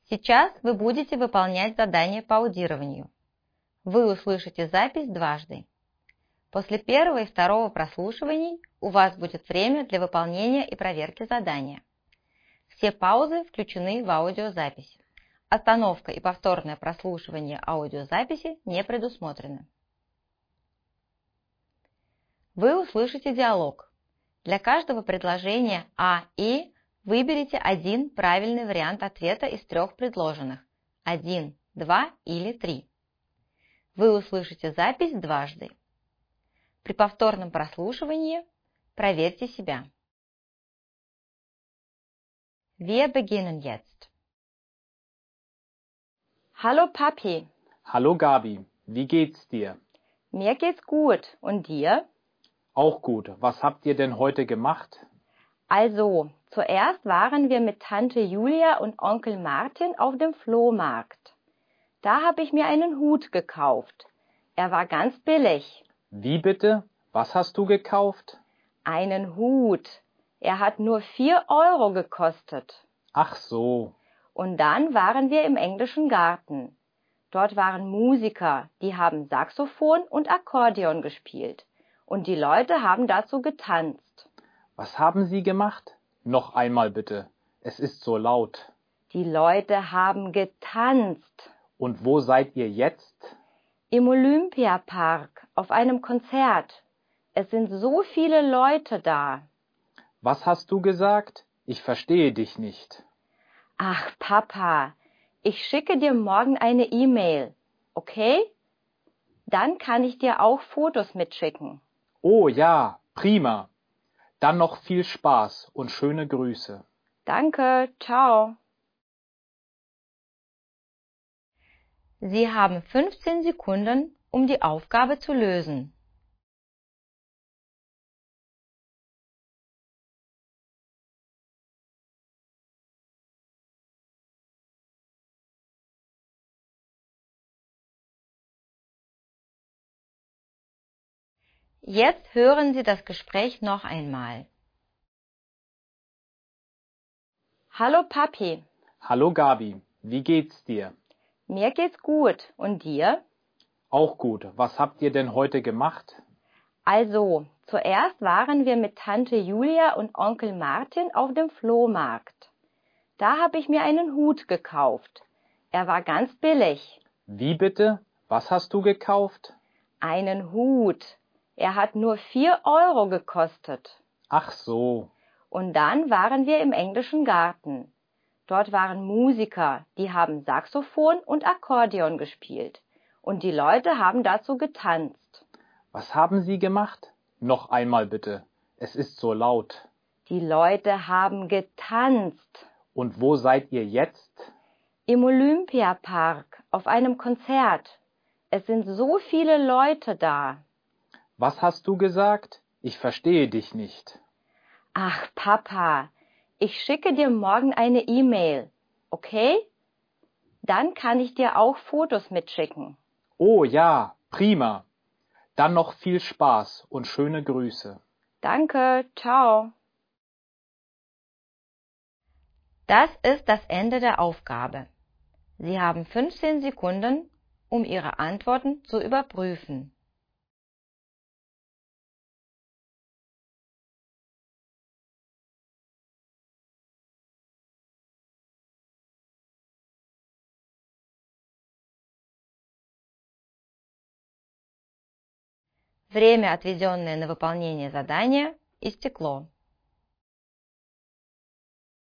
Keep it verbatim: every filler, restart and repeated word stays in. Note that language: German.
Сейчас вы будете выполнять задание по аудированию. Вы услышите запись дважды. После первого и второго прослушиваний у вас будет время для выполнения и проверки задания. Все паузы включены в аудиозапись. Остановка и повторное прослушивание аудиозаписи не предусмотрены. Вы услышите диалог. Для каждого предложения А и выберите один правильный вариант ответа из трех предложенных – один, два или три. Вы услышите запись дважды. При повторном прослушивании проверьте себя. Wir beginnen jetzt. Hallo Papi, Hallo Gabi, wie geht's dir? mir geht's gut. Und dir? Auch gut. Was habt ihr denn heute gemacht? Also, zuerst waren wir mit Tante Julia und Onkel Martin auf dem Flohmarkt. Da habe ich mir einen Hut gekauft. Er war ganz billig. Wie bitte? Was hast du gekauft? Einen Hut. Er hat nur vier Euro gekostet. Ach so. Und dann waren wir im englischen Garten. Dort waren Musiker, die haben Saxophon und Akkordeon gespielt. Und die Leute haben dazu getanzt. Was haben sie gemacht? Noch einmal bitte. Es ist so laut. Die Leute haben getanzt. Und wo seid ihr jetzt? Im Olympiapark, auf einem Konzert. Es sind so viele Leute da. Was hast du gesagt? Ich verstehe dich nicht. Ach, Papa, ich schicke dir morgen eine E-Mail, okay? Dann kann ich dir auch Fotos mitschicken. Oh ja, prima. Dann noch viel Spaß und schöne Grüße. Danke, ciao. Sie haben fünfzehn Sekunden, um die Aufgabe zu lösen. Jetzt hören Sie das Gespräch noch einmal. Hallo Papi, Hallo Gabi, wie geht's dir? mir geht's gut. Und dir? Auch gut. Was habt ihr denn heute gemacht? Also, zuerst waren wir mit Tante Julia und Onkel Martin auf dem Flohmarkt. Da habe ich mir einen Hut gekauft. Er war ganz billig. Wie bitte? Was hast du gekauft? Einen Hut. Er hat nur vier Euro gekostet. Ach so. Und dann waren wir im englischen Garten. Dort waren Musiker, die haben Saxophon und Akkordeon gespielt. Und die Leute haben dazu getanzt. Was haben sie gemacht? Noch einmal bitte. Es ist so laut. Die Leute haben getanzt. Und wo seid ihr jetzt? Im Olympiapark, auf einem Konzert. Es sind so viele Leute da. Was hast du gesagt? Ich verstehe dich nicht. Ach, Papa, ich schicke dir morgen eine E-Mail, okay? Dann kann ich dir auch Fotos mitschicken. Oh ja, prima. Dann noch viel Spaß und schöne Grüße. Danke, ciao. Das ist das Ende der Aufgabe. Sie haben fünfzehn Sekunden, um Ihre Antworten zu überprüfen. Время, отведенное на выполнение задания, истекло.